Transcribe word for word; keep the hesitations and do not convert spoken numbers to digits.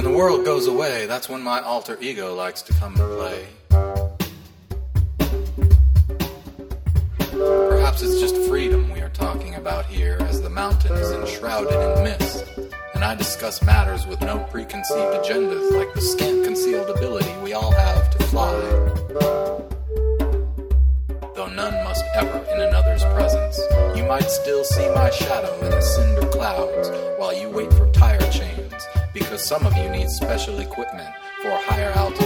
the world goes away, that's when my alter ego likes to come and play. Perhaps it's just freedom we are talking about here, as the mountain is enshrouded in mist, and I discuss matters with no preconceived agendas, like the scant concealed ability we all have to fly. Though none must ever in another's presence, you might still see my shadow in the cinder clouds while you wait for tire chains, because some of you need special equipment for higher altitude